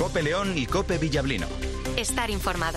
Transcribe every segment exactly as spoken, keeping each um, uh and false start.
COPE León y COPE Villablino. Estar informado.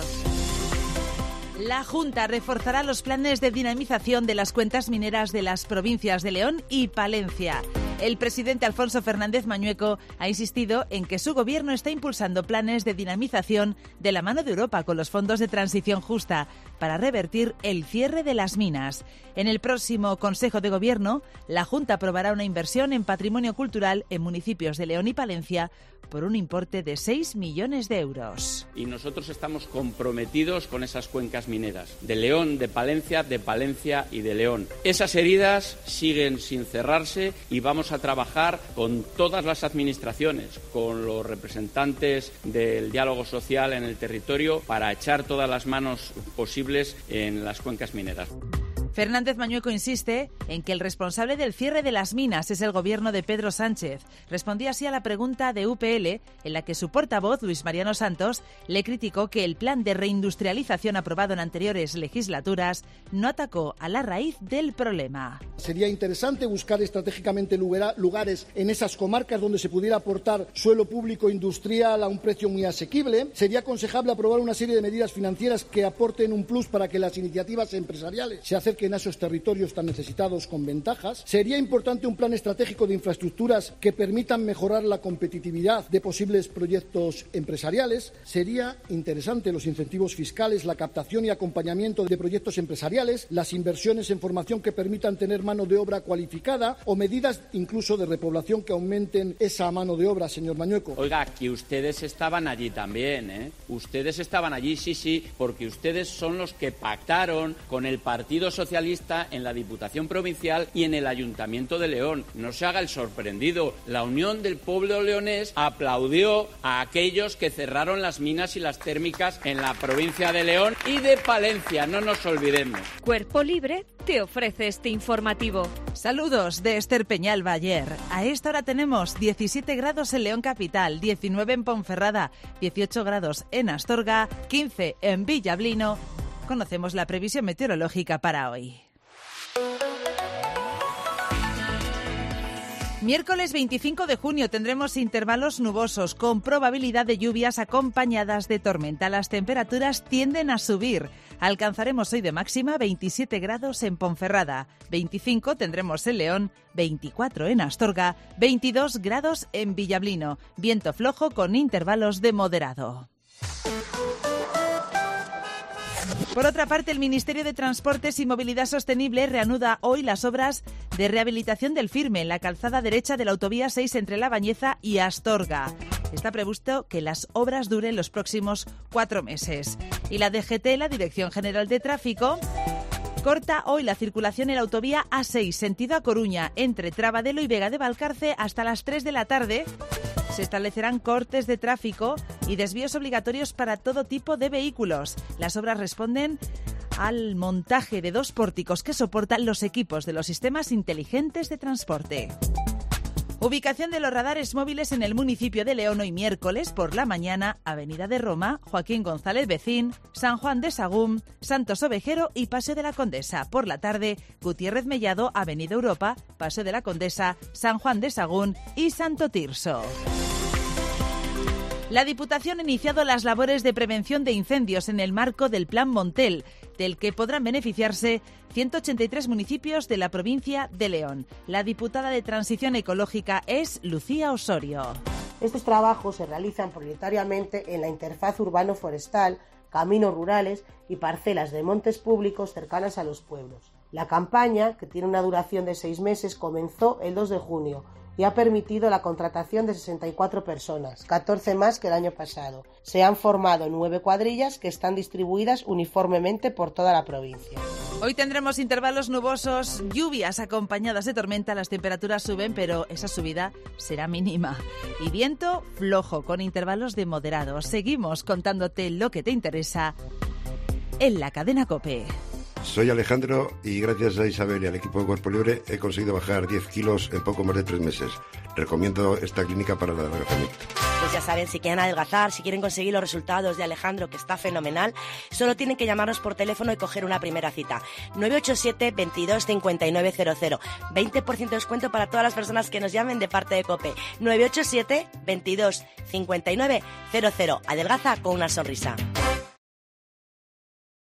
La Junta reforzará los planes de dinamización de las cuencas mineras de las provincias de León y Palencia. El presidente Alfonso Fernández Mañueco ha insistido en que su gobierno está impulsando planes de dinamización de la mano de Europa con los fondos de transición justa para revertir el cierre de las minas. En el próximo Consejo de Gobierno, la Junta aprobará una inversión en patrimonio cultural en municipios de León y Palencia por un importe de seis millones de euros. Y nosotros estamos comprometidos con esas cuencas mineras, de León, de Palencia, de Palencia y de León. Esas heridas siguen sin cerrarse y vamos a trabajar con todas las administraciones, con los representantes del diálogo social en el territorio para echar todas las manos posibles en las cuencas mineras. Fernández Mañueco insiste en que el responsable del cierre de las minas es el gobierno de Pedro Sánchez. Respondía así a la pregunta de U P L, en la que su portavoz, Luis Mariano Santos, le criticó que el plan de reindustrialización aprobado en anteriores legislaturas no atacó a la raíz del problema. Sería interesante buscar estratégicamente lugares en esas comarcas donde se pudiera aportar suelo público industrial a un precio muy asequible. Sería aconsejable aprobar una serie de medidas financieras que aporten un plus para que las iniciativas empresariales se acerquen a esos territorios tan necesitados con ventajas. Sería importante un plan estratégico de infraestructuras que permitan mejorar la competitividad de posibles proyectos empresariales. Sería interesante los incentivos fiscales, la captación y acompañamiento de proyectos empresariales, las inversiones en formación que permitan tener mano de obra cualificada o medidas incluso de repoblación que aumenten esa mano de obra, señor Mañueco. Oiga, que ustedes estaban allí también, ¿eh? Ustedes estaban allí, sí, sí, porque ustedes son los que pactaron con el Partido Socialista en la Diputación Provincial y en el Ayuntamiento de León. No se haga el sorprendido. La Unión del Pueblo Leonés aplaudió a aquellos que cerraron las minas y las térmicas en la provincia de León y de Palencia, no nos olvidemos. Cuerpo Libre te ofrece este informativo. Saludos de Esther Peñalba ayer. A esta hora tenemos diecisiete grados en León Capital, diecinueve en Ponferrada, dieciocho grados en Astorga, quince en Villablino. Conocemos la previsión meteorológica para hoy. Miércoles veinticinco de junio tendremos intervalos nubosos con probabilidad de lluvias acompañadas de tormenta. Las temperaturas tienden a subir. Alcanzaremos hoy de máxima veintisiete grados en Ponferrada, veinticinco tendremos en León, veinticuatro en Astorga, veintidós grados en Villablino. Viento flojo con intervalos de moderado. Por otra parte, el Ministerio de Transportes y Movilidad Sostenible reanuda hoy las obras de rehabilitación del firme en la calzada derecha de la autovía seis entre La Bañeza y Astorga. Está previsto que las obras duren los próximos cuatro meses. Y la D G T, la Dirección General de Tráfico, corta hoy la circulación en la autovía A seis, sentido a Coruña, entre Trabadelo y Vega de Valcarce hasta las tres de la tarde. Se establecerán cortes de tráfico y desvíos obligatorios para todo tipo de vehículos. Las obras responden al montaje de dos pórticos que soportan los equipos de los sistemas inteligentes de transporte. Ubicación de los radares móviles en el municipio de León hoy miércoles por la mañana, Avenida de Roma, Joaquín González Becín, San Juan de Sagún, Santos Ovejero y Paseo de la Condesa. Por la tarde, Gutiérrez Mellado, Avenida Europa, Paseo de la Condesa, San Juan de Sagún y Santo Tirso. La Diputación ha iniciado las labores de prevención de incendios en el marco del Plan Montel, del que podrán beneficiarse ciento ochenta y tres municipios de la provincia de León. La diputada de Transición Ecológica es Lucía Osorio. Estos trabajos se realizan prioritariamente en la interfaz urbano-forestal, caminos rurales y parcelas de montes públicos cercanas a los pueblos. La campaña, que tiene una duración de seis meses, comenzó el dos de junio y ha permitido la contratación de sesenta y cuatro personas, catorce más que el año pasado. Se han formado nueve cuadrillas que están distribuidas uniformemente por toda la provincia. Hoy tendremos intervalos nubosos, lluvias acompañadas de tormenta, las temperaturas suben, pero esa subida será mínima. Y viento flojo, con intervalos de moderado. Seguimos contándote lo que te interesa en la cadena COPE. Soy Alejandro y gracias a Isabel y al equipo de Cuerpo Libre he conseguido bajar diez kilos en poco más de tres meses. Recomiendo esta clínica para la adelgazamiento. Pues ya saben, si quieren adelgazar, si quieren conseguir los resultados de Alejandro, que está fenomenal, solo tienen que llamarnos por teléfono y coger una primera cita. nueve ocho siete, veintidós, cincuenta y nueve cero cero. veinte por ciento de descuento para todas las personas que nos llamen de parte de COPE. nueve ocho siete, veintidós, cincuenta y nueve cero cero. Adelgaza con una sonrisa.